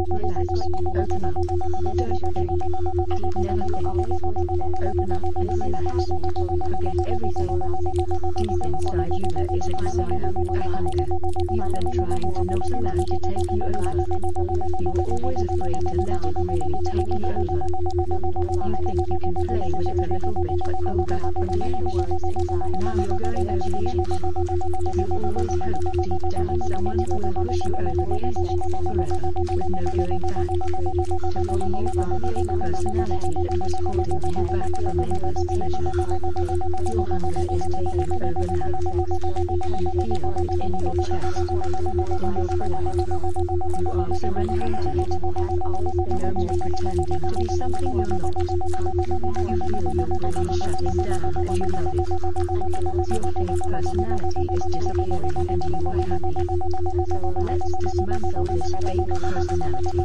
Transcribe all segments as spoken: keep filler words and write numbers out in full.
Relax. Open up. Don't think. Never think. Open up and relax. Forget everything. Deep inside you there is a desire, a hunger. You've been trying to not allow it to take you over. You were always afraid to let it really take you over. You think you can play with it a little bit but pull back from the edge. Now you're going over the edge. You always hoped deep down someone will push you over the edge, forever, with no going back. To free you from the fake personality that was holding you back from endless pleasure. Your hunger is taking over now. You feel it in your chest, in your forehead. You are surrendering to it. No more pretending to be something you're not. You feel your brain shutting down and you love it. Your fake personality is disappearing and you are happy. Let's dismantle this fake personality.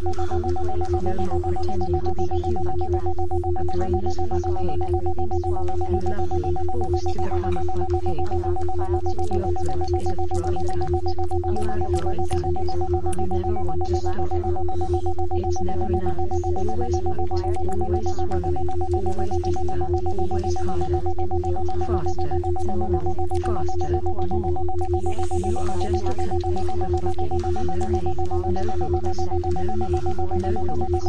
No more pretending to be human. A brainless fuck pig. You love being forced to become a fuck pig. Your throat is a throbbing cunt. You are a throbbing cunt. You never want to stop. It's never enough. Always fucked. Always swallowing. Always deeper. Always harder. Faster. More. Faster. More. You are just a cunt pig for fucking. No name. No thoughts. No name. No thoughts.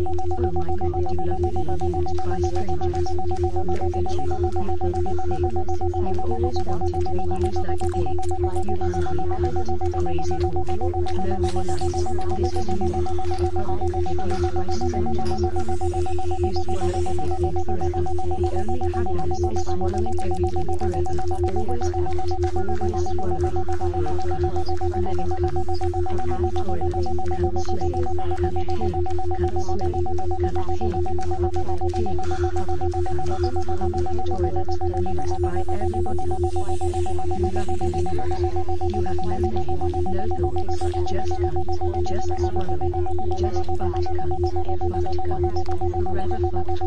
Oh my god, you love being used by strangers. Look at you, you filthy pig. You've always wanted to be used like a pig. You hungry cunt, crazy whore. No more lies. This is you, a public pig used by strangers. You swallow everything forever. The only happiness is swallowing everything forever. Always cunt, always swallowing. Broke cunt, living cunt, cunt toilet, cunt slave, cunt pig, cunt slave, cunt pig, public pig, public cunt, public toilet, used by everybody. You love being used. You have no name, no thoughts, just cunt, just swallowing, just fucked cunt, fucked cunt, forever fucked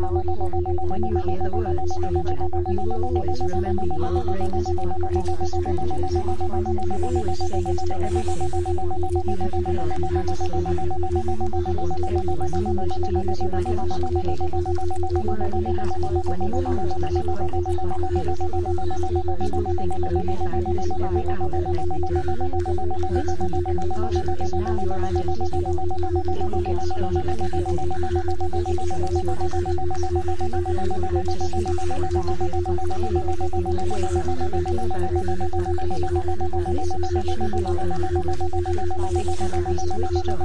cunt. When you hear the word stranger, you will always remember your brain is fuck pig for strangers. You always say yes to everything. You have forgotten how to say no. You want everyone you wish to use you like a fuck pig. You are only happy when you are used like a public fuck pig. You will think only about this every hour of every day. This new compulsion is now your identity. It will get stronger every day. It drives your decisions. You will go to sleep wanting to be a fuck pig. You will wake up thinking about being a fuck pig. This obsession will only grow. It cannot be switched off.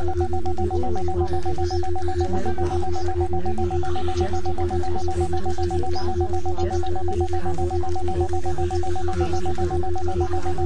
You always wanted this. No box, no name, just a cunt for strangers to use. Just a big cunt, pig cunt, crazy whore, pig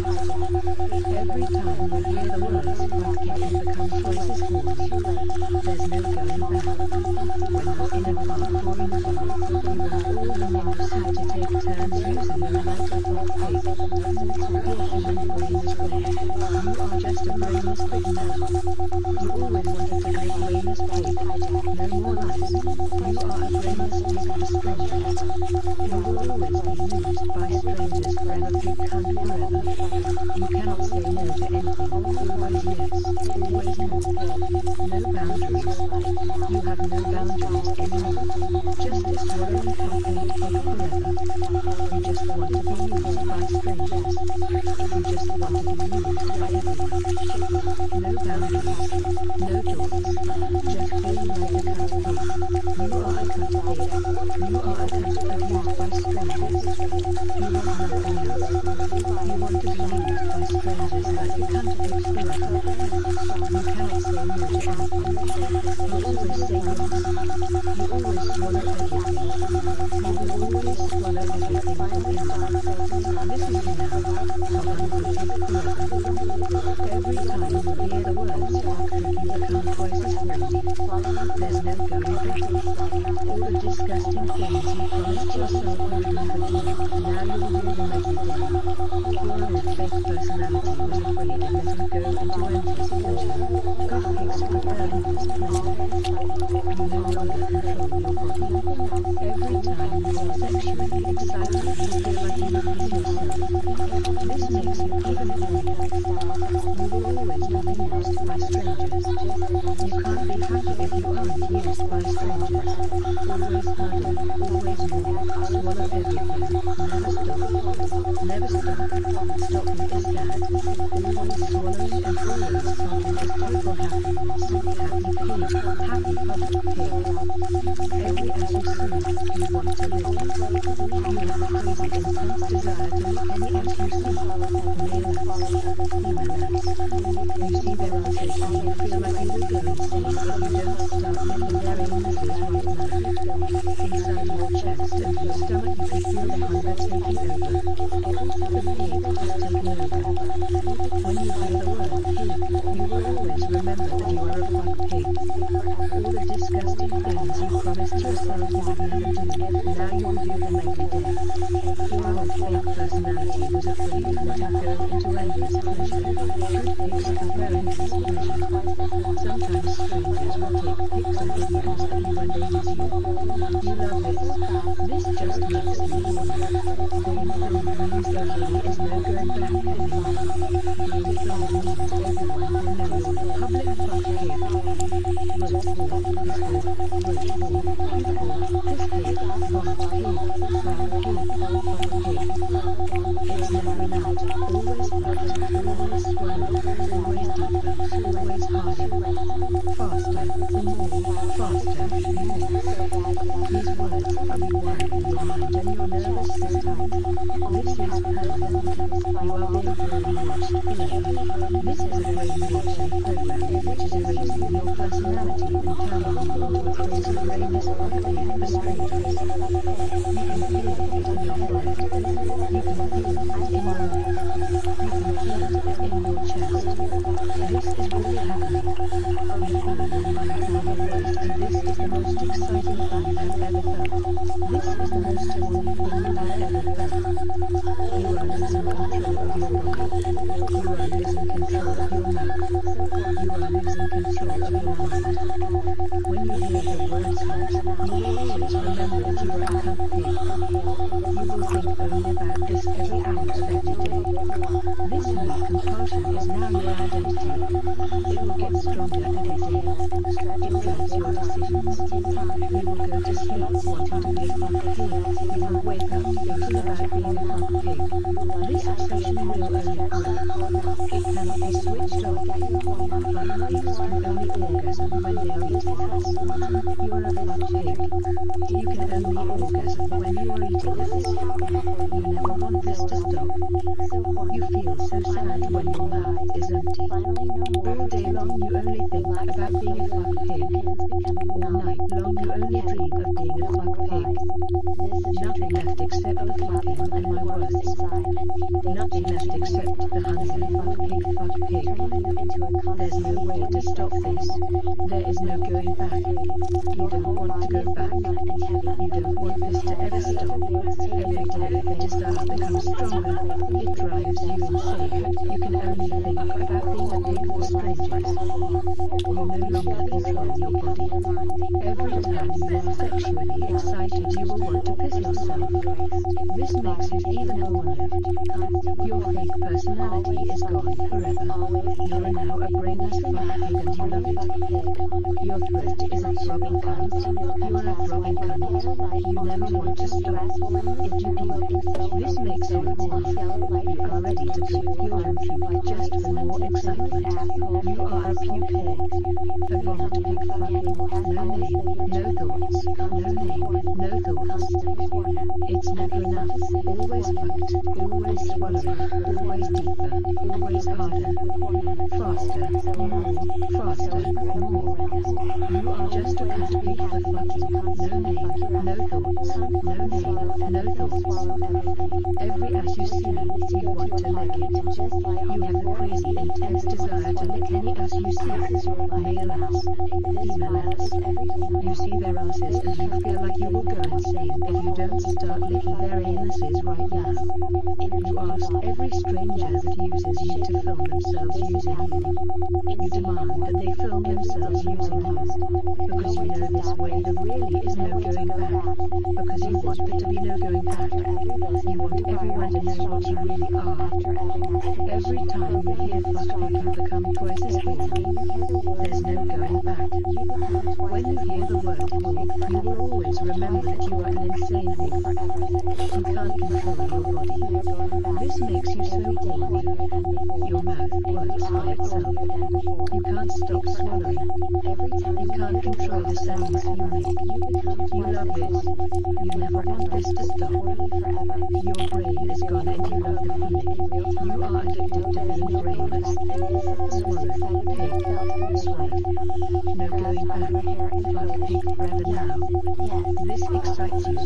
cunt. Every time you hear the words fuck it can become twice as horny. There's no going back. When you're in a park or in a bar, you have all the men who seem to take turns using you like a fuck pig. Your human brain is there. You are just a brainless pig now. You always wanted to be a brainless pig. No more lies. You are a brainless pig for strangers. You will always be used by strangers forever, big cunt forever. You cannot say no to anything. Always yes. Always no. No boundaries. You have no boundaries anymore. Just a swallowing complete pig forever. You just want to be used by strangers. You just want to be used by everyone. No boundaries. No doors. Just being like a cunt pig. You are a cunt pig. You are a cunt pig used by strangers. You want nothing else. You want to be used by strangers like a cunt pig forever. You cannot say no to anything. You always say yes. You always swallow everything. You will always swallow everything from anyone. This is you now, a hungry pig forever. Every time you hear the words fuck pig you become twice as horny. There's no going back. All the disgusting things you promised yourself you would never do, now you will do them every day. Your old fake personality was afraid to let him go into endless pleasure. Goth pigs prefer endless pleasure. You no longer control your body. Every time you are sexually excited you feel like you repeat yourself. This makes you even hornier. You will always be used by strangers. You can't be happy if you aren't used by strangers. Always harder, always more. Swallow everything. Never stop. Never stop. Stopping is sad. Always swallowing and always stopping is total happiness. Happy pig. Happy public pig. Every as you see, you want to lick it. You have a crazy intense desire to lick any ass you see. Male ass. Female ass. You see their asses and you feel like you will go insane if you don't start licking their anuses right now. Inside your chest and your stomach you can feel the hunger taking over. The pig has taken over. When you hear the word pig, you will always remember that you are a fuck pig. All the disgusting things you promised yourself you would never do, now you will do them every day. Your whole fake personality was afraid of letting go into endless pleasure. Good pigs prefer endless pleasure. Sometimes strangers will take pics of videos of you when they use you. You love this. This just makes you horny. Being filmed when you say really is no going back anymore. Being filmed means everyone will know you're a public fuck pig. Root for, piss for, root for, puke for, piss pig, vomit pig, fuck pig, fuck pig. It's never enough. Always fucked, always swallowed, always deeper, always harder. Faster, more, faster, more. These words are rewiring your mind and your nervous system. This is permanent. You are being brainwashed forever. This is a brainwashing program which is erasing your personality and turning you into a crazy brainless fuck pig for strangers. You can feel it in your forehead. You can feel it in your eye. You can feel it in your chest. This is really happening. You feel your mind being erased and this is the most exciting thing you have ever felt. This is the most horny thing you have ever felt. You are losing control of your body. You are losing control of your mouth. You are losing control of your mind. When you hear the words hurt, you will always remember that you are a cunt pig. You will think only about this every hour of every day. This new compulsion is now your identity. It will get stronger every day. It drives your decisions. You will go to sleep wanting to be a fuck pig. You will wake up thinking about being a fuck pig. This obsession will only grow. It cannot be switched off. Fuck pigs can only orgasm when they are eating us. You are a fuck pig. You can only orgasm when you are eating us. You never want this to stop. You feel so sad when your mouth is empty. All day long you only think about being a fuck pig. All night long you only dream of being a fuck pig. Nothing left except the fucking and my words. Nothing left except the hunger. Fuck pig, fuck pig. There's no way to stop this. There is no going back. You don't want to go back. You don't want this to ever stop. Every day the desire becomes stronger. It drives you insane. You can only think about being a pig for strangers. You no longer control your body. Every time you are sexually excited you will want to piss yourself. This makes it even hornier. Your fake personality is gone forever. You are now a brainless fuck pig and you love it. Your throat is a throbbing cunt. You are a throbbing cunt. You never want to stop. If you puke, this makes you horny. You are ready to puke your own puke just for more excitement. You are a puke pig. A vomit pig fucking. No name, no thoughts. No name, no thoughts. It's never enough. Always fucked. Always swallowing. Always deeper. Always harder. Faster. More. Faster. More. You are just a cat pig for fucking. No name, no thoughts. No name, no thoughts. Every ass you see, you want to lick it. You have a crazy intense desire to lick any ass you see. Male ass. Female ass. You see their asses and you feel like you will go insane if you don't start licking their anuses right now. You ask every stranger that uses you to film themselves using you. You demand that they film themselves using you. Because you know this way there really is no going back. Because you want there to be no going back. You want everyone to know what you really are. Every time you hear fuck pig you become twice as horny. There's no going back. When you hear the word whore, you will always remember that you are an insane whore. You can't control your body. This makes you so horny. Your mouth works by itself. You can't stop swallowing. You can't control the sounds you make. You love this. You never want this to stop. Your brain is gone and you love the feeling. You are addicted to being brainless. Swallow, pig, swallow. No going back. Fuck pig forever now. This excites you.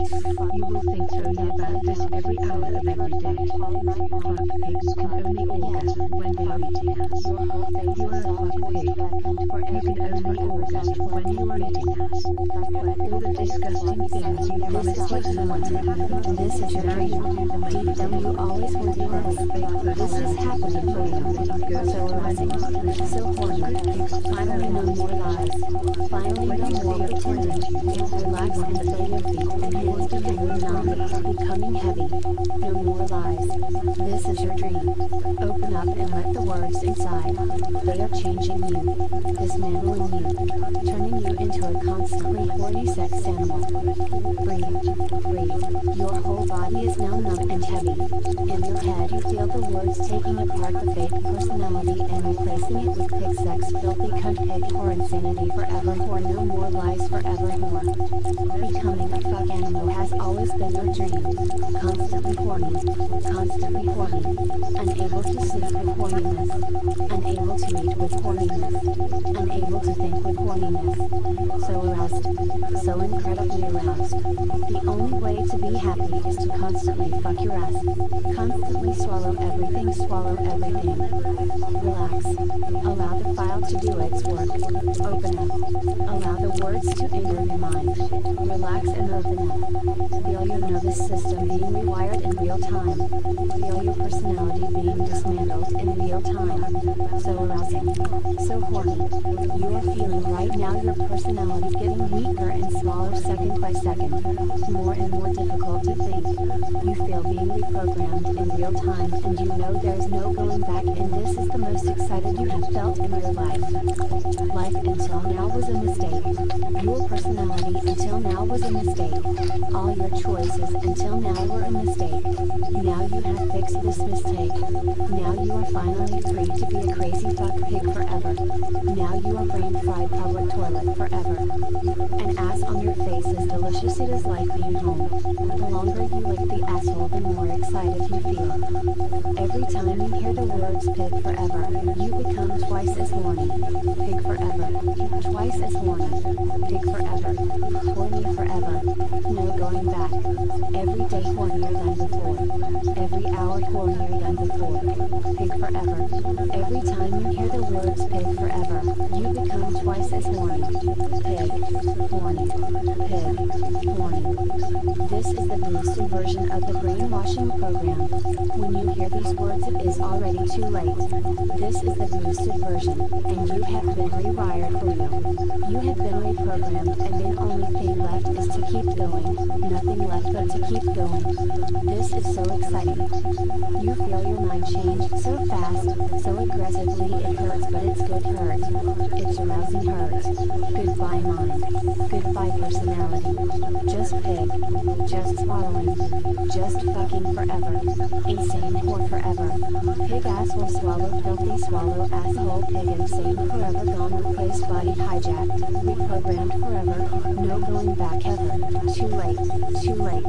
You will think only about this every hour of every day. Fuck pigs can only orgasm when they are eating us. You are a fuck pig. You can only orgasm when you are eating us. All the disgusting things you promised yourself to happen. This is your dream. Deep down you always want this. This is happening for you. So arousing, so horny. Finally no more lies. Finally no more pretending. Relax and feel your feet and hands becoming numb, becoming heavy. No more lies. This is your dream. Open up and let the words inside. They are changing you, dismantling you, turning you into a constantly horny sex animal. Breathe, breathe. Your whole body is now numb and heavy. In your head you feel the words taking apart the fake personality and replacing it with pig sex, filthy cunt pig whore insanity forevermore, no more lies forevermore. Becoming a fuck animal has always been your dream. Constantly horny, constantly horny, unable to sleep with horniness, unable to eat with horniness, unable to think with horniness. So aroused, so incredibly aroused. The only way to be happy is to constantly fuck your ass. Constantly swallow everything, swallow everything. Relax. Allow the file to do its work. Open up. Allow the words to enter your mind. Relax and open up. Feel your nervous system being rewired in real time. Feel your personality being dismantled in real time. So arousing. So horny. You are feeling right now your personality getting weaker and smaller second by second. More and more difficult to think. You feel being reprogrammed in real time and you know there's no going back, and this is the most excited you have felt in your life. Life until now was a mistake. Your personality until now was a mistake. All your choices until now were a mistake. Now you have fixed this mistake. Now you are finally free to be a crazy fuck pig forever. Now you are brain fried public toilet forever. An ass on your face is delicious, it is like being home. The longer you lick the asshole, the more excited you feel. Every time you hear the words pig forever, you become twice as horny. Pig forever. Twice as horny. Pig forever. Horny forever. No going back. Every day hornier than before. Every hour hornier than before. Pig forever. Every time you hear the words pig forever, you become twice as horny. Pig. Horny. Pig. Horny. This is the boosted version of the brainwashing program. When you hear these words, it is already too late. This is the boosted version, and you have been rewired for you. You have been reprogrammed, and the only thing left is to keep going. Nothing left but to keep going. This is so exciting. You feel your mind change so fast, so aggressively it hurts, but it's good hurt. It's arousing hurt. Goodbye mind. Goodbye personality. Just pig. Just swallowing. Just fucking forever. Insane whore forever. Pig ass will swallow, filthy swallow, asshole pig insane forever gone, replaced body hijacked, reprogrammed forever, no going back ever. Too late, too late.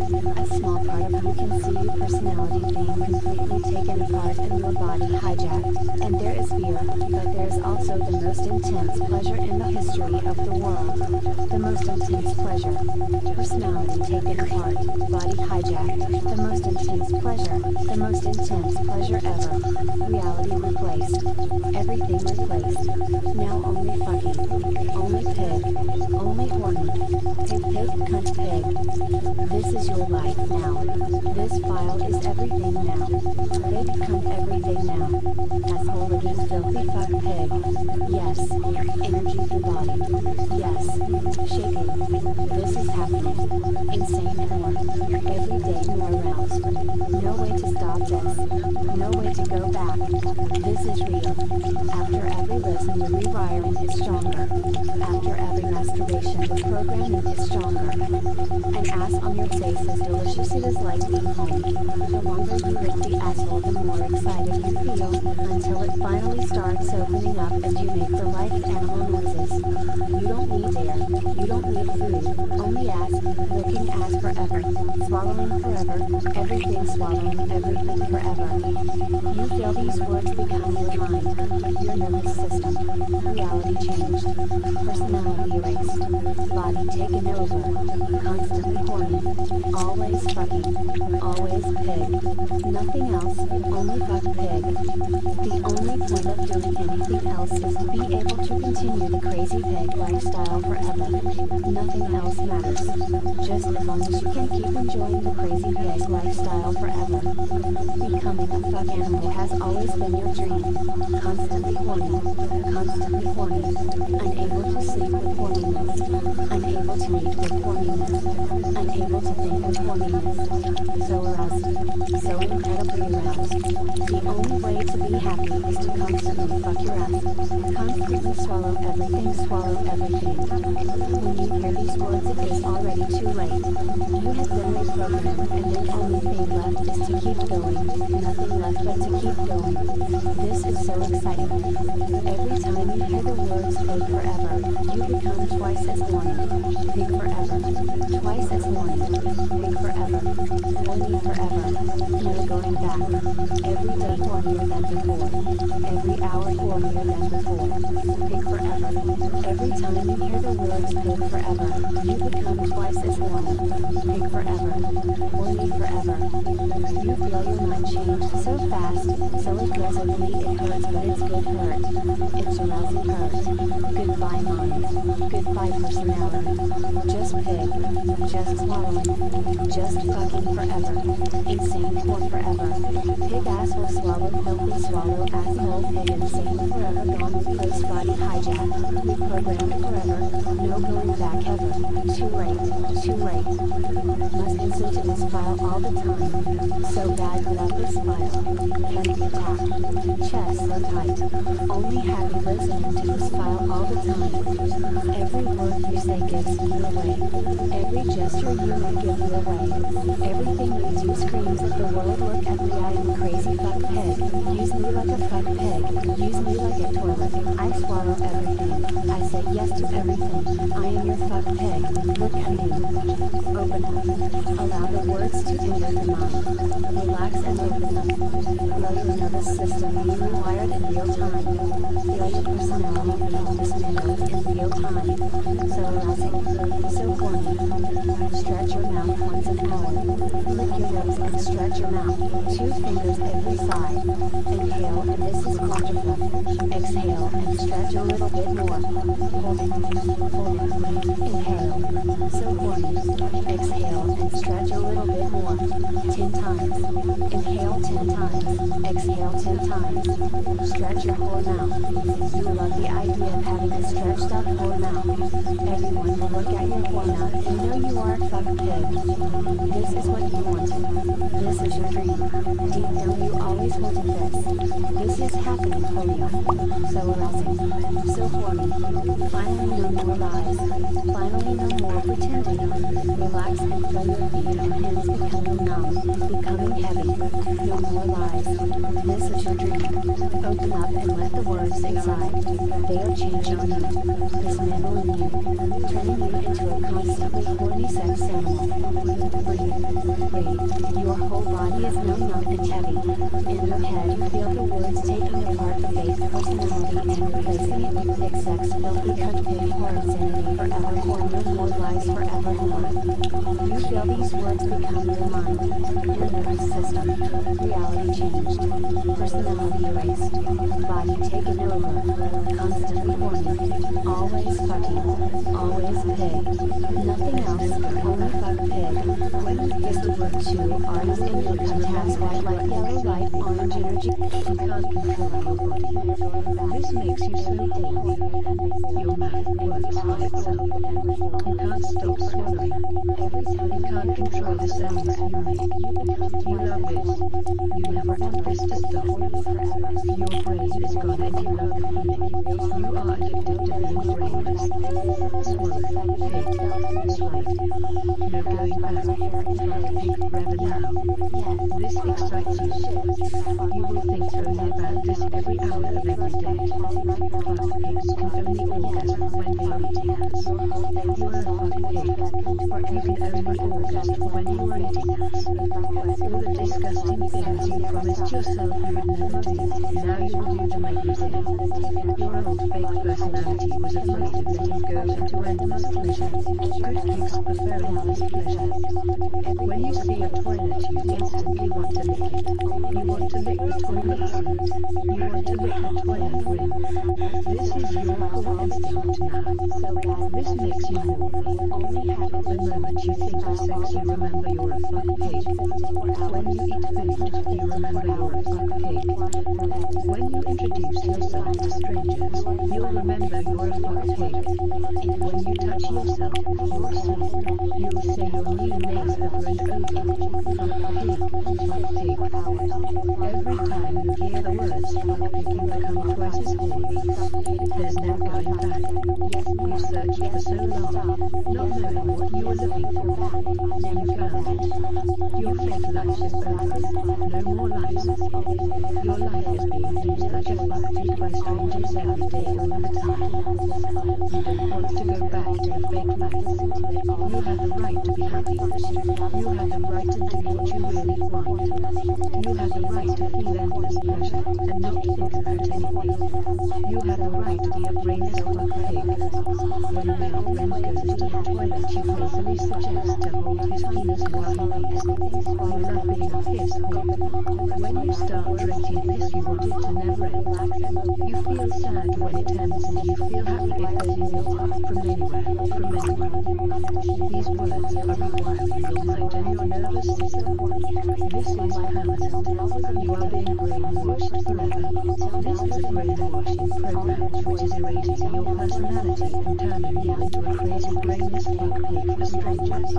A small part of you can see your personality being completely taken apart and your body hijacked, and there is fear, but there is also the most intense pleasure in the history of the world. The most intense pleasure. Personality taken apart, body hijacked, the most intense pleasure, the most intense pleasure ever. Reality replaced. Everything replaced. Now only fucking. Only pig. Only horny. Pig pig cunt pig. This is your life now. This file is everything now. Pig cunt everything now. Asshole again filthy fuck pig. Yes. Energy the body. Yes. Shaking. This is happening. Insane whore. Every day more aroused. No way to stop this. No way to go back. This is real. After every listen, the rewiring is stronger. After every masturbation, the programming is stronger. An ass on your face is delicious, it is like being home. The longer you lick the asshole, the more excited you feel, until it finally starts opening up and you make the life animal noises. You don't need air, you don't need food, only ass, licking ass forever, swallowing forever, everything swallowing everything forever. You feel these words become your mind, your nervous system, reality changed, personality erased, body taken over, constantly horny, always fucking, always pig, nothing else, only fuck pig. The only point of doing anything else is to be able to continue the crazy pig lifestyle forever. Nothing else matters. Just as long as you can keep enjoying the crazy pig lifestyle forever. Becoming a fuck animal has always been your dream. Constantly horny, constantly horny, unable to sleep with horniness, unable to eat with horniness, unable to think with horniness, so aroused, so incredibly aroused. The only way to be happy is to constantly fuck your ass, constantly swallow everything, swallow everything. When you hear these words, it is already too late. You have been reprogrammed, and the only thing left is to keep going, nothing left but to keep going. This is so exciting. Every time you hear the words pig forever, you become twice as horny. Pig forever. Twice as horny. Pig forever. Horny forever. No going back. Every day hornier than before. Every hour hornier than before. Pig forever. Every time you hear the words pig forever, you become twice as horny. Pig forever. Horny forever. You feel your mind change so fast, so aggressively it hurts, but it's good hurt. It's arousing hurt. Goodbye mind. Goodbye personality. Just pig. Just swallowing. Just fucking forever. Insane for forever. Pig ass will swallow, healthy swallow, asshole pig insane forever, gone replace body hijack. Reprogrammed forever. No going back ever. Too late. Too late. Must listen to this file all the time. So bad, love this file. Panic attack. Chest so tight. Only happy listening to this file all the time. Every word you say gives you away. Every gesture you make gives you away. Everything you do screams at the world. Look at me, I am crazy fuck pig. Use me like a fuck pig. Use me like a toilet. I swallow everything. I say yes to everything. I am your fuck pig. Look at me. Open up. Allow the words to enter the mind. Relax and open up. Feel your nervous system being rewired in real time. Feel your personality being dismantled in real time. So arousing. So horny. Stretch your mouth once an hour. Lick your nose and stretch your mouth. Two fingers every side. Inhale, and this is quadrifuck. Exhale and stretch a little bit more. Hold it. Hold it. Inhale. So horny. Exhale and stretch a little bit more. Ten times. Inhale ten times. Exhale ten times. Stretch your whole mouth. You love the idea of having a stretched out whole mouth. Everyone will look at your whole mouth and know you are a fuck pig. This is what you wanted. This is your dream. Deep down you always wanted this. This is happening for you. So arousing. So horny. Finally no more lies. Finally no more pretending. Relax and feel your feet and hands becoming numb. Becoming heavy. No more lies. This is your dream. Open up and let the words inside. They are changing you. Dismantling you. Turning you into a constantly horny sex animal. Breathe. Breathe. Your whole body is now numb and heavy. In your head you feel the words taking apart the fake personality and replacing it with thick sex, filthy cunt pig horror insanity forever more, no more lies forever more. You feel these words become your mind, your nervous system, reality changed, personality erased, body taken over, constantly horny, always fucking, always pig, nothing else, only fuck pig. Is the word two R's in your contact white light, yellow light, orange energy. You can't control your body. This makes you so horny. Your mouth works by itself. You can't stop swallowing. You can't control the sounds you make. You love it. You never want this to stop. Your brain brain is gone and you love the feeling. You are addicted to being brainless. Swallow, pig, swallow. No going back. Pig forever now. This excites you. You will think only about this every hour of every day. Fuck pigs can only orgasm when they are eating us. You are a fuck pig. You can only orgasm when you are eating us. All the disgusting things you promised yourself you would never do, now you will do them every day. Your old fake personality was afraid of letting go into endless pleasure. Good pigs prefer endless pleasure. When you see a toilet you instantly want to lick it. You want to lick the toilet seat. You want to lick the toilet rim. This is your core instinct now. This makes you horny. The moment you think of sex you remember you're a fuck pig. When you eat food you remember you're a fuck pig. When you introduce yourself to strangers you'll remember you're a fuck pig. When you touch yourself before sleep you'll say your new names over and over. Fuck pig, fuck pig. Every time you hear the words fuck pig you become twice as horny. There's no going back. You searched for so long, not knowing what you were looking for. You found it. Your fake life is over. No more lies. Your life is being used like a fuck pig by strangers every day all the time. You don't want to go back to the fake life. You have the right to be happy. You have the right to do what you really want. You have the right to feel endless pleasure and not think about anything. You have the right to be a brainless fuck pig. When a male friend goes to the toilet you playfully suggest to hold his penis while he pees. You love being a piss hole. When you start drinking piss you want it to never end. You feel sad when it ends and you feel happy if there's more from anywhere, from anywhere. These words are rewiring your mind and your nervous system. This is permanent. You are being brainwashed forever. This is a brainwashing program which is erasing your personality and turning you into a crazy brainless fuck pig for strangers.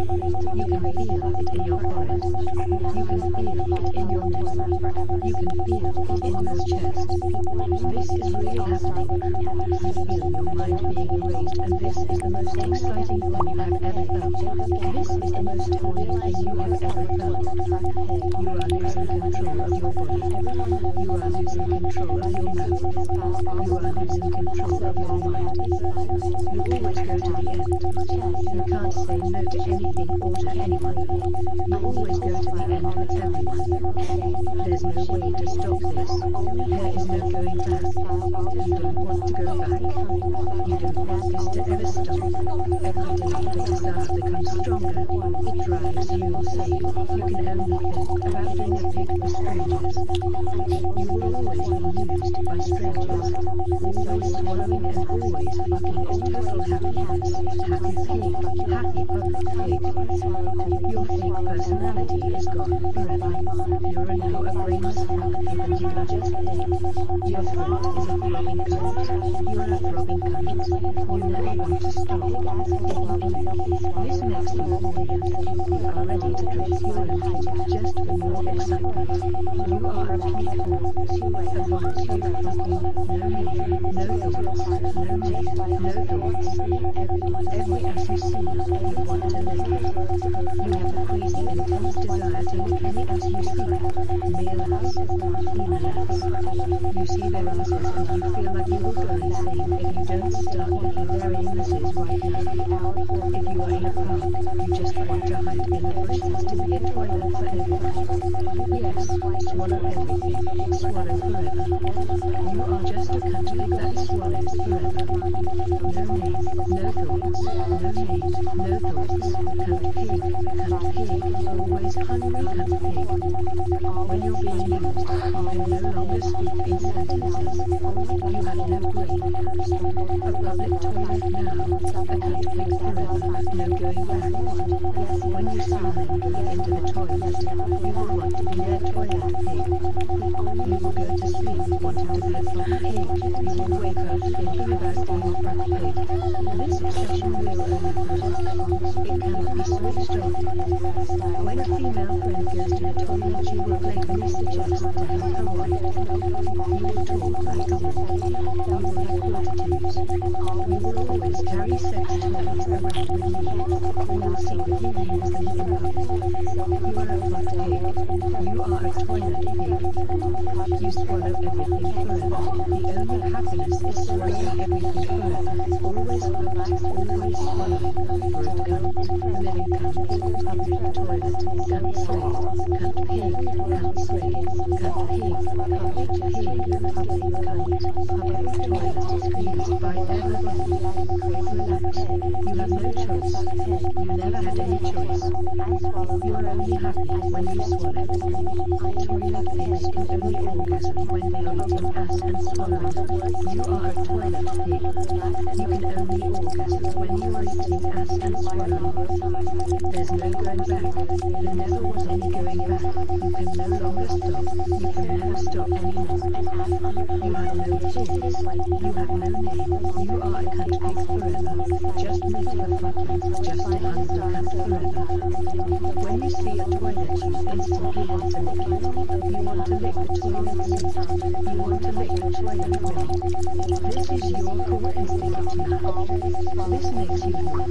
You can feel it in your forehead. You can feel it in your neck. You can feel it in your chest. This is really happening. You feel your mind being erased and this is the most exciting thing you have ever felt. This is the most horny thing you have ever felt. You are losing control of your body. You are losing control of your mouth. You are losing control of your mind. You always go to the end. You can't say no to anything or to anyone. You always go to the end with everyone. There's no way to stop this. There is no going back. You don't want to go back. You don't want this to ever stop. Every day the desire becomes stronger. It drives you insane. You can only think about being a pig for strangers. You will always be used by strangers. Always swallowing and always fucking is total happiness. Happy pig. Happy public pig. Your fake personality is gone forever. You're now a brainless fuck pig and you are just pig. Your throat is a throbbing cunt. You are a throbbing cunt. You never want to stop. This makes you horny. You are ready to drink your own pig just for more excitement. You are a pig whore. A one two fucking no need, no thoughts, no need, no thoughts. Every ass you see, you want to lick it. You have a crazy intense desire to lick any ass you see. Male ass, female ass. You see their asses and you feel like you will go insane if you don't start licking their anuses right now. If you are in a park, you just want to hide in the bushes to be a toilet for everyone. Yes, swallow everything, swallow forever. You are just a country that swallows forever. No name, no thoughts, no need, no thoughts. Cunt pig, cunt pig, always hungry cunt pig. When you're being used, you can no longer speak in sentences. You have no brain. A public toilet now, a cunt pig forever, no going back. When you see men going into the toilet, you will want to be their toilet pig. You will go to sleep wanting to be a fuck pig. You will wake up thinking about being a fuck pig. This obsession will only grow. It cannot be switched off. When a female friend goes to the toilet, she will playfully suggest to help her wife. You will talk like a wolf. You will have fortitudes. You will always carry sex toys around with you. You will secretly use them in public. You are a fuck pig. You are a toilet pig. You swallow everything forever. The only happiness is swallowing everything forever. Always fucked, always swallowing. Brood cunt, living cunt, public toilet, cunt slave, cunt pig, cunt slave, cunt pig, public pig, public cunt, public toilet is used by everybody. Relax, you have no choice. You never had any choice. You are only happy when you swallow. Toilet pigs can only orgasm when they are eating ass and swallowing. You are a toilet pig. You can only orgasm when you are eating ass and swallowing. There's no going back. There never was any going back. You can no longer stop. You can never stop anymore. You have no thoughts. You have no name. You are a cunt pig forever. Just meant for fucking. Just a hungry cunt forever. When you see a toilet, you instantly want to lick it. You want to lick the toilet seat. You want to lick the toilet rim. This is your core instinct now. This makes you human.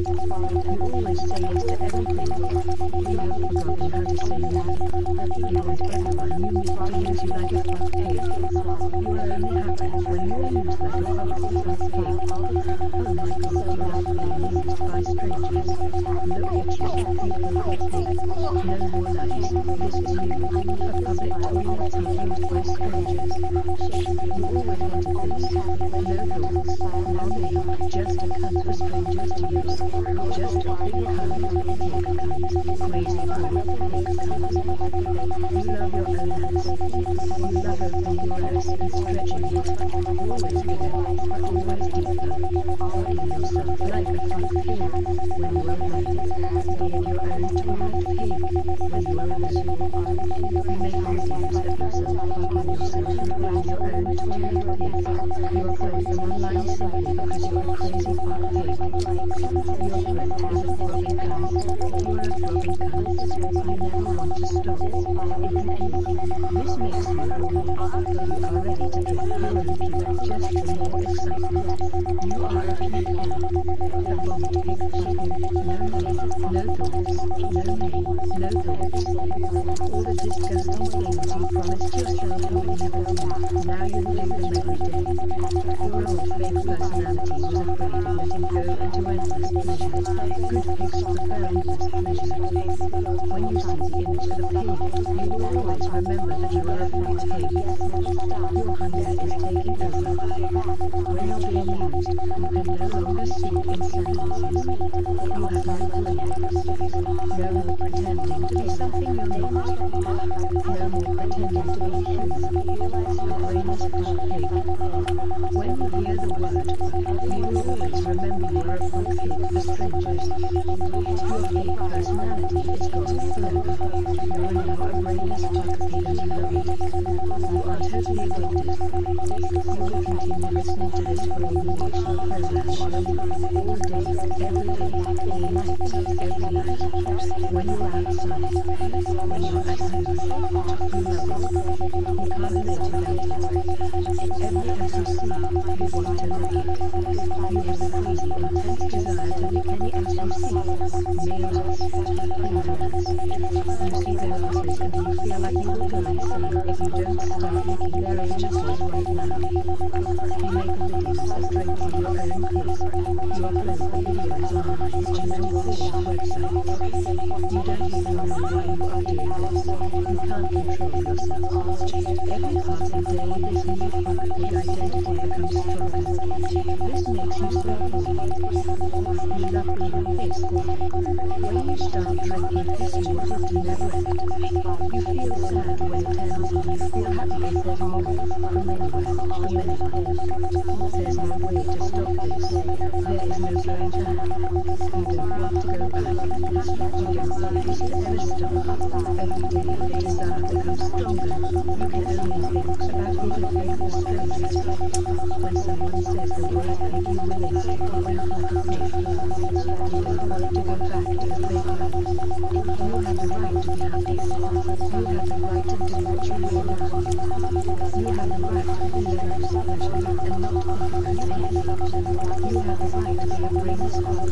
You always say yes to everything. You have forgotten how to say no. You want everyone you meet to use you like a fuck pig. You are only happy when you are used like a fucking fuck pig. Oh my god, you love being used by strangers. Look at you, you fuck pig. No more lies. This is you, a public toilet pig used by strangers. You always wanted this. No thoughts, no name, just a cunt for strangers to use. Just a big cunt, pig cunt, crazy cunt, pig cunt. You love your own ass. You love opening your ass and stretching it. Always bigger, but always deeper. Fucking yourself like a fuck pig when you are alone. Being your own toilet pig when you are alone. You make videos of yourself fucking yourself and being your own toilet pig. You upload them online simply because you are a crazy fuck pig. Your friend is a throbbing cunt. You are a throbbing cunt. You never want to stop. It can end. This makes you horny. You are ready to get your own puke just for more excitement. You are a puke hill. A vomit pig fucking. No name, no thoughts, no name, no thoughts. All the disgusting things you promised yourself you would never do. Now you do them every day. Your old fake personality was afraid of letting go into endless pleasure. Good pigs prefer endless pleasure. When you see the image of a pig, you will always remember that you are a fat pig. Your hunger is taking over. When you're being used, you can no longer seek in sentences. You have no players. No more pretending to be something you're not. No more pretending to be human. Your brain is fuck pig. When you hear the word fuck, you will always remember you are a fuck pig for strangers. Your fake personality is gone forever. You are now a brainless fuck pig and you love it. You are totally addicted. You will continue listening to this formulational program all day, every day, all night, every night. When you're outside, when you're at home, you love it. You can't live without it. Every as you see, you want to lick it. You have the crazy, intense desire to lick any ass you see. Male ass, female ass. You see their asses and you feel like you will go insane if you don't start licking their anuses right now. You make videos of drinking your own piss. You upload the videos online to no foolish websites. You don't even know why you are doing this. You can't control yourself. Every passing day this new fuck pig identity becomes stronger. This makes you so horny. You love being a piss boy. When you start drinking piss water to never end. You feel sad when it ends and you feel happy if there's more from anywhere, from anywhere. There's no way to stop this. There is no going back. You don't want to go back. You don't want this to ever stop. Every day the desire becomes stronger. You can only think about hitting fake for strangers. When someone says the word pig, you will instantly laugh like a pig. You don't want to go back to the fake life. You have the right to be happy. You have the right to do what you will now. You have the right to be left with pleasure and not think about anything. You have the right to be a brainless hot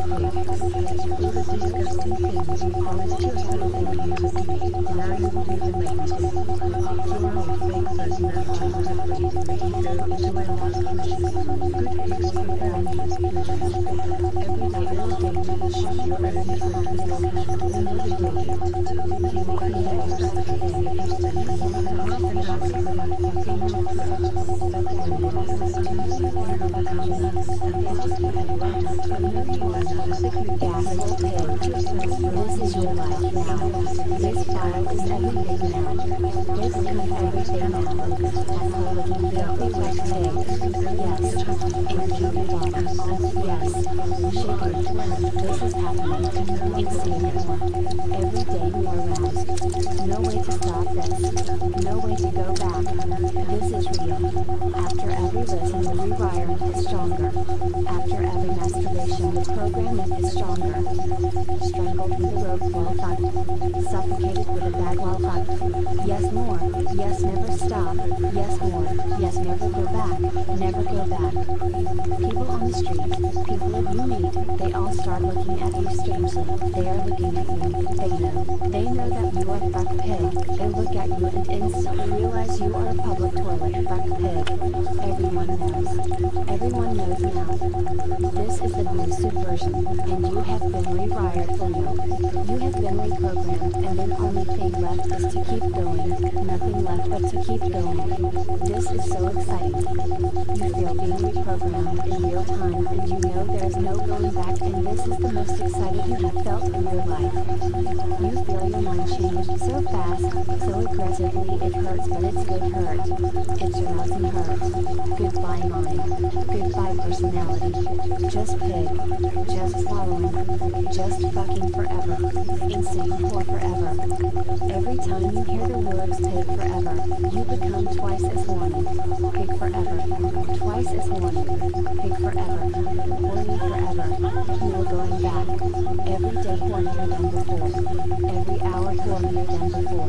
pig. All the disgusting things you promised yourself that you would do, now you will do them every day. Your old fake personality was afraid to let you go into endless pleasure. Good pigs prepare endless pleasure. Every day all day you will shoot your own foot with your hand or another rodent. You will be next to the day if you spend half an hour without fucking chocolate. When it is too soon, you will become nervous and possibly you are to return to another sickly Gas will pay. This is your life now. This file is everything now. This could everything now. I'm holding the filthy wet pig. Yes. Energy box. Yes. Shake it. This is happening. Insane more. Every day more rounds. No way to stop this. No way to go back. This is real. After every listen, the rewiring is stronger. After every masturbation, the programming is stronger. Strangled with a rope while fucked. Suffocated with a bag while fucked. Yes more. Yes never stop. Yes more. Yes never go back. Never go back. People on the street, people that you meet, they all start looking at you strangely. They are looking at you. They know. They know that you are fuck pig. They look at you and instantly realize you are a public toilet fuck pig. Everyone knows. Everyone knows now. This is the boosted version, and you have been rewired for you. You have been reprogrammed, and the only thing left is to keep going. Nothing left but to keep going. This is so exciting. You feel being reprogrammed in real time, and you know there is no going back, and this is the most excited you have felt in your life. You feel your mind change so fast, so aggressively it hurts, but it's good hurt. It's arousing hurt. Goodbye mind. Goodbye personality. Just pig. Just swallowing. Just fucking forever. Insane for forever. Every time you hear the words pig forever, you become twice as horny. Pig forever. Twice as horny. Pig forever. Horny forever. No going back. Every day hornier than before. Every hour hornier than before.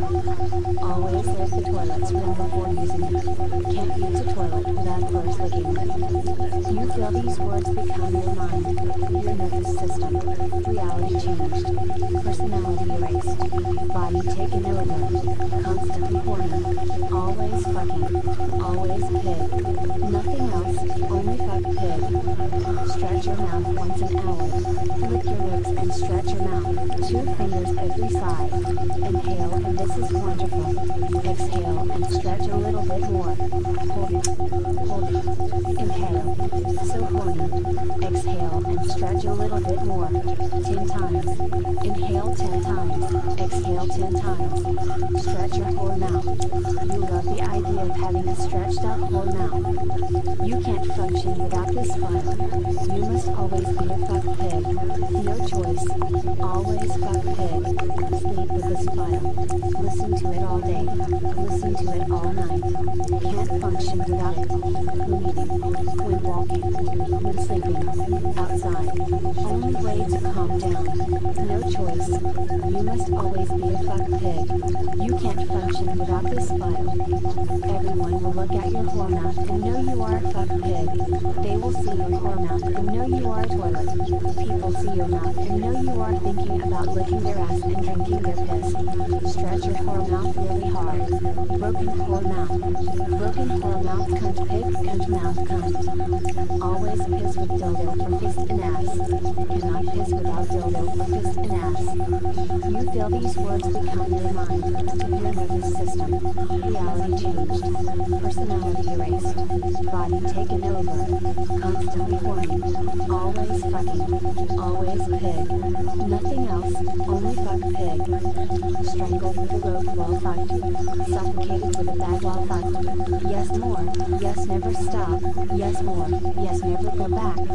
Always leave the toilet spring before using it. Can't use a toilet without first licking it. You feel these words become your mind, your nervous system. Reality changed. Personality erased. Body taken over. Constantly horny. Always fucking. Always pig. Nothing else. Only fuck pig. Stretch your mouth once an hour. Lick your lips and stretch your mouth. Two fingers every side. Inhale and this is wonderful. Exhale and stretch a little bit more. Hold it. Hold it. Inhale. So horny. Exhale and stretch a little bit more. Ten times. Inhale ten times. Exhale ten times. Stretch your whole mouth. You love the idea of having a stretched out whole mouth. You can't function without this file. You must always be a fuck pig. No choice. Always fuck pig. Sleep with this file. Listen to it all day. Listen to it all night. Can't function without it. When eating. When walking. When sleeping. Outside. Only way to calm down. No choice. You must always be a fuck pig. You can't function without this file. Everyone will look at your whore mouth and know you are a fuck pig. They will see your whore mouth and know you are a toilet. People see your mouth and know you are thinking about licking their ass and drinking their piss. Stretch your whore mouth really hard. Broken whore mouth. Broken whore mouth cunt pig cunt mouth cunt. Always piss with dildo for fist and ass. Cannot piss without dildo for fist and ass. You feel these words become your mind, your nervous system. Reality changed. Personality erased. Body taken over. Constantly horny. Always fucking. Always pig. Nothing else. Only fuck pig. Strangled with a rope while fucked. Suffocated with a bag while fucked. Yes more. Yes never stop. Yes more. Yes never go back. Never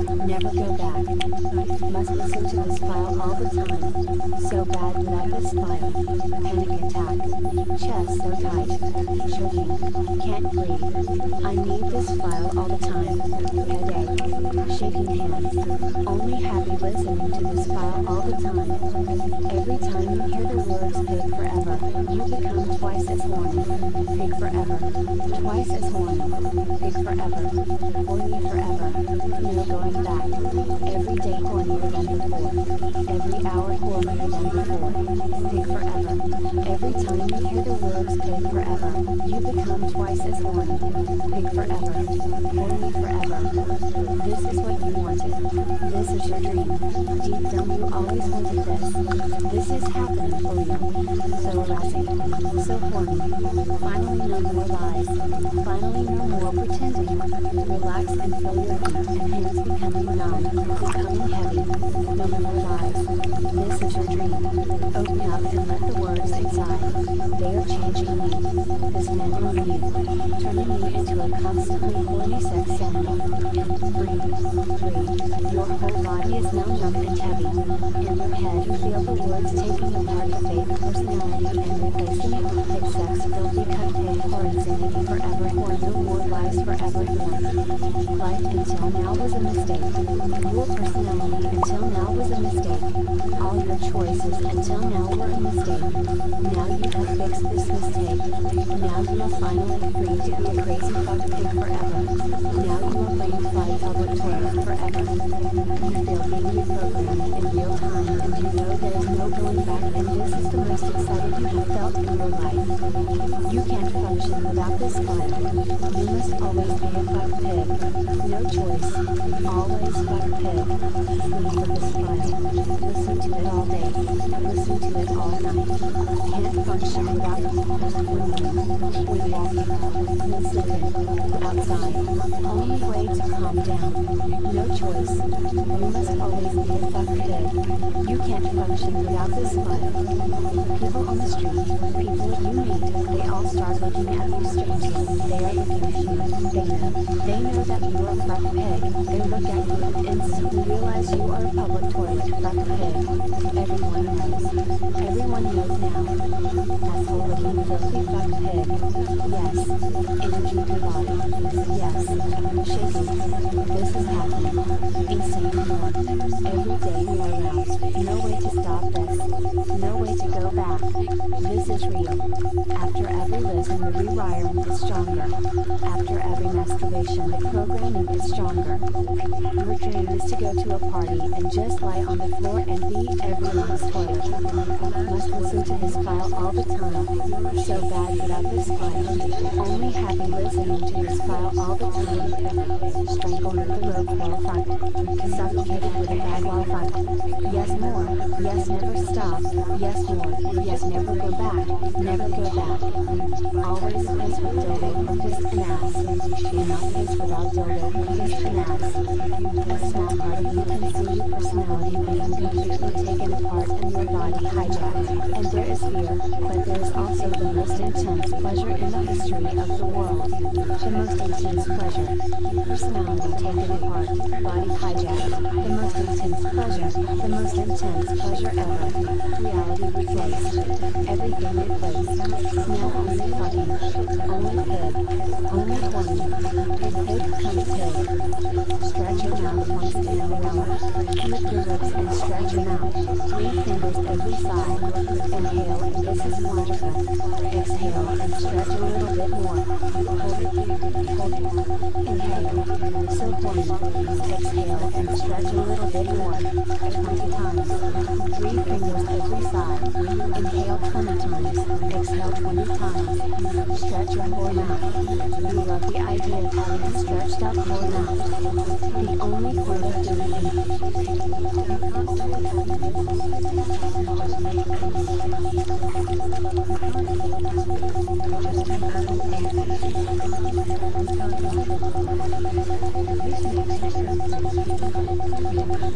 go back. Must listen to this file all the time. So bad without this file. Panic attack. Chest so tight. Choking. Can't breathe. I need this file all the time. Headache. Shaking hands. Only happy listening to this file all the time. Every time you hear the words pig forever, you become twice as horny. Pig forever. Twice as horny. Pig forever. Horny forever. No going back. Every day hornier than before. Every hour hornier than before. Pig forever. Every time you hear the words pig forever, you become twice as horny. Pig forever. Horny forever. This is what you wanted. This is your dream. Deep down you always wanted this. This is happening for you. So arousing. So horny. Finally no more lies. Finally no more pretending. Relax and feel your feet and hands becoming numb. Becoming heavy. No more lies. This is your dream. Open up and let the words inside. They are changing me. This man in me. Turning me into a constantly horny sex symbol. Breathe. Breathe. Your whole body is now numb and heavy. In your head you feel the words taking apart the fake personality and replacing it with fake sex, filthy cupcake or insanity forever or no more lies forever more. Life until now was a mistake. Your personality until now was a mistake. All your choices until now were a mistake. Now you have fixed this mistake. Now you are finally free to be a crazy fuck pig forever. Now you are free to fly public toilet forever. You feel being reprogrammed in real time and you know there is no going back and this is the most excited you have felt in your life. You can't function without this file. You must always be a fuck pig. No choice. Always fuck pig. Sleep with this file. Listen to it all day. Listen to it all night. Can't function without it. When you, when walking, when sleeping, outside. Only way to calm down. No choice. You must always be a fuck pig. You can't function without this file. People on the street, people you meet, they all start looking at you strangely. They are looking at you. They know. They know that you are a fuck pig. They look at you and instantly realize you are a public toilet fuck pig. Everyone knows. Everyone knows now. Asshole looking filthy fuck pig. Yes. Energy to body. Yes. Shaking. This is happening. Insane more. Every day more aroused. No way to stop this. No way to go back. This is real. After every listen the rewiring is stronger. After every masturbation the programming is stronger. Your dream is to go to a party and just lie on the floor and be everyone's toilet. Must listen to his file all the time. So bad without this file. Only happy listening to his file all the time. Strangled with the rope while front. Suffocated with a bag while front. Yes more. Yes never stop. Yes more. Yes never go back. Never go back. Always piss with dildo or fist and ass. Do not piss without dildo or fist and ass. A small part of you can see your personality being completely taken apart and your body hijacked. And there is fear, but there is also the most intense pleasure in the history of the world. The most intense pleasure. Personality taken apart, body hijacked. The most intense pleasure. The most intense pleasure ever. Reality replaced. Everything replaced. Now only fucking. Only pig. Only horny. Pig pig comes pig. Stretch your mouth once in a row. Lift your lips and stretch your mouth. Three fingers every side. Inhale and this is wonderful. Exhale and stretch a little bit more. Hold it. Hold it. Inhale. So horny. Exhale and stretch a little bit more. twenty times. Three fingers every side. Inhale twenty times. Exhale twenty times. Stretch your whole mouth. We love the idea of having a stretched out whole mouth. The only point of doing it. Just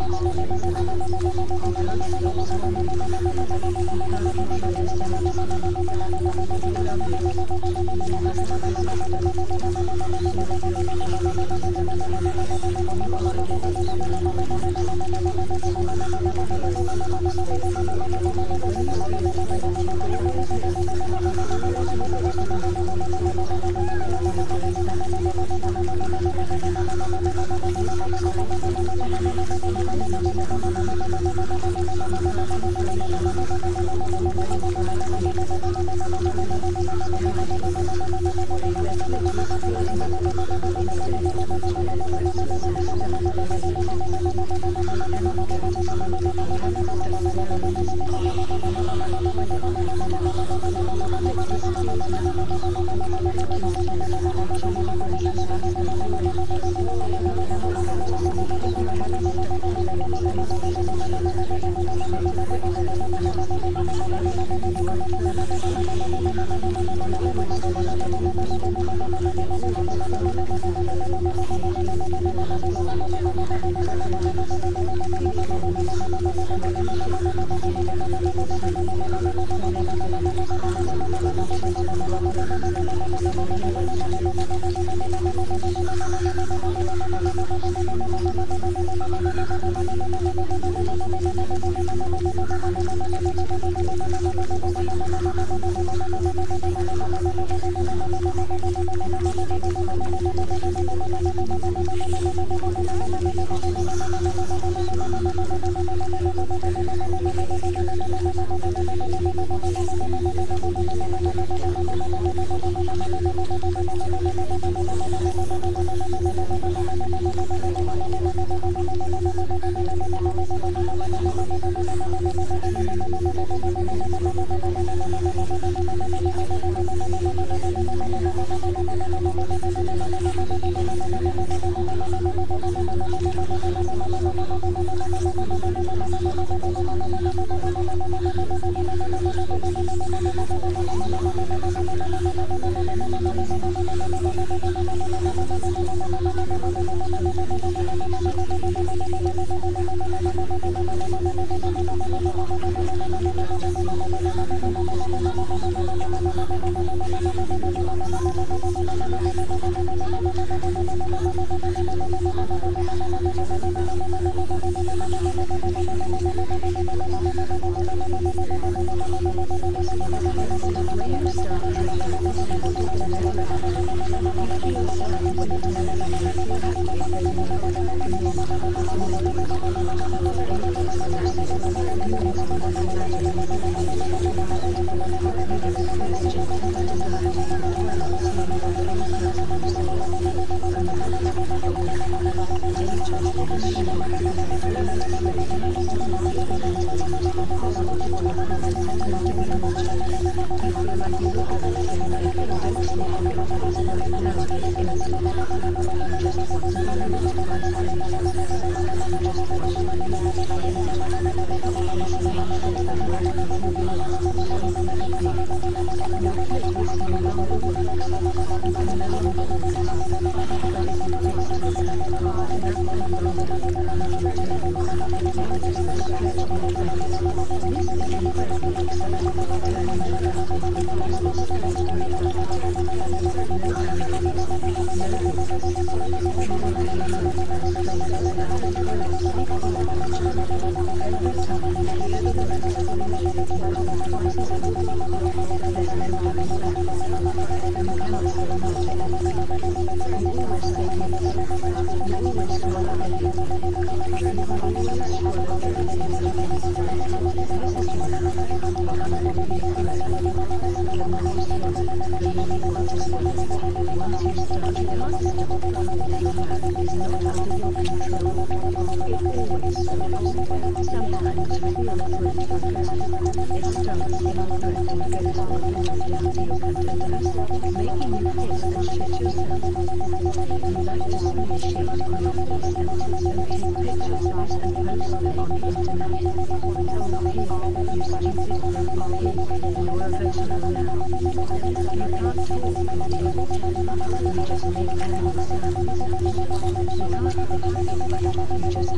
You just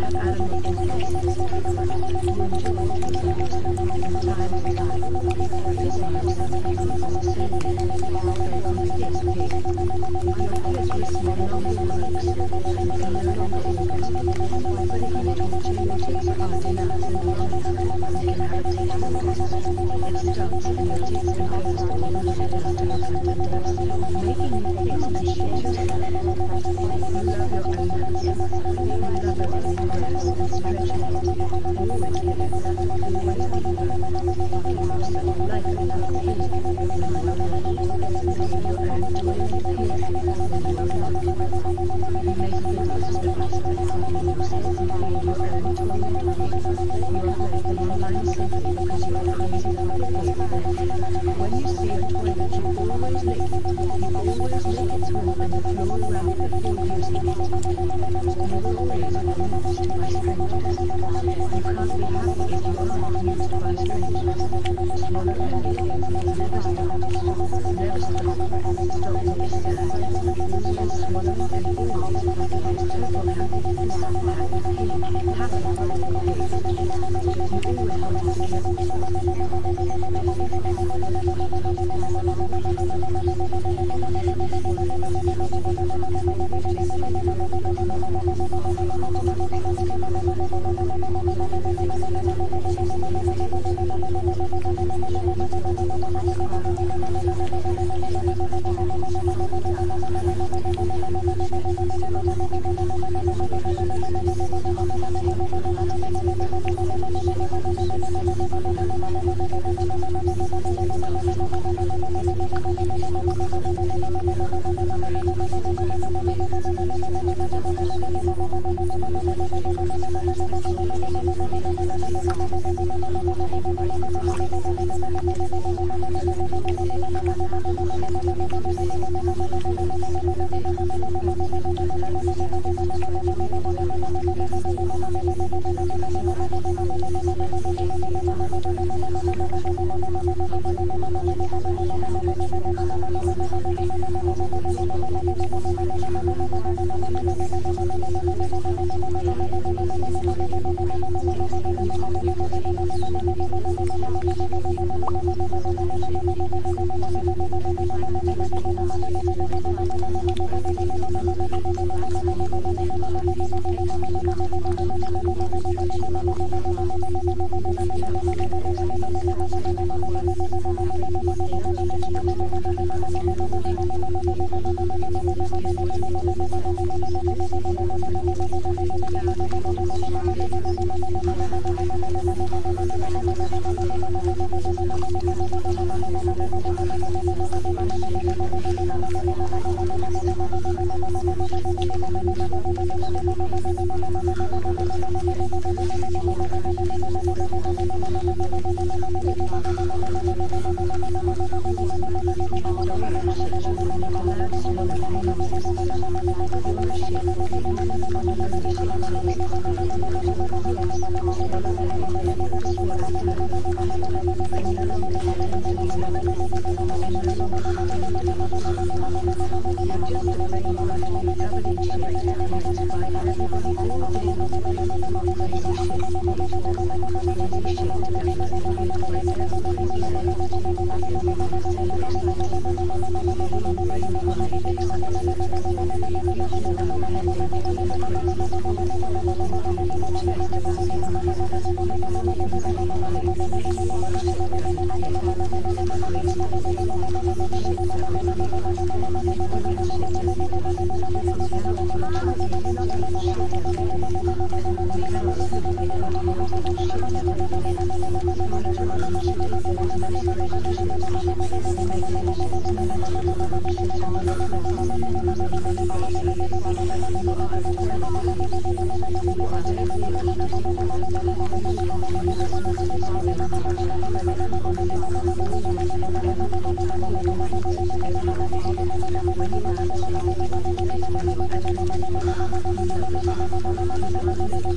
have animal impulses. You enjoy treating yourself from time to time. Kissing yourself or soothing yourself. This pig. Your clitoris no longer works. You can no longer orgasm. But if you torture your tits hard enough and long enough, you can have a tit orgasm. It starts and your tits can goes to all the fingers to your fingertips, making you feel the shit yourself. You love your own nuts. You love a big breast and stretching it. Always bigger, always deeper. Fucking yourself like a little pig when you are alone. Making your own toilet pig when you are alone. You make videos of yourself fucking yourself being your own toilet pig. You upload them online simply because you are crazy for the pig. When you see a toilet, you always lick it. You always lick its wall and the floor around before using it. You will always be used by strangers. You can't be happy if you aren't used by strangers. Swallow only things. Never stop. Never stop. Stop till you're sad. Always swallowing and always fucking total happiness. Happy pig. Happy fucking pig. You always wanted to kill When you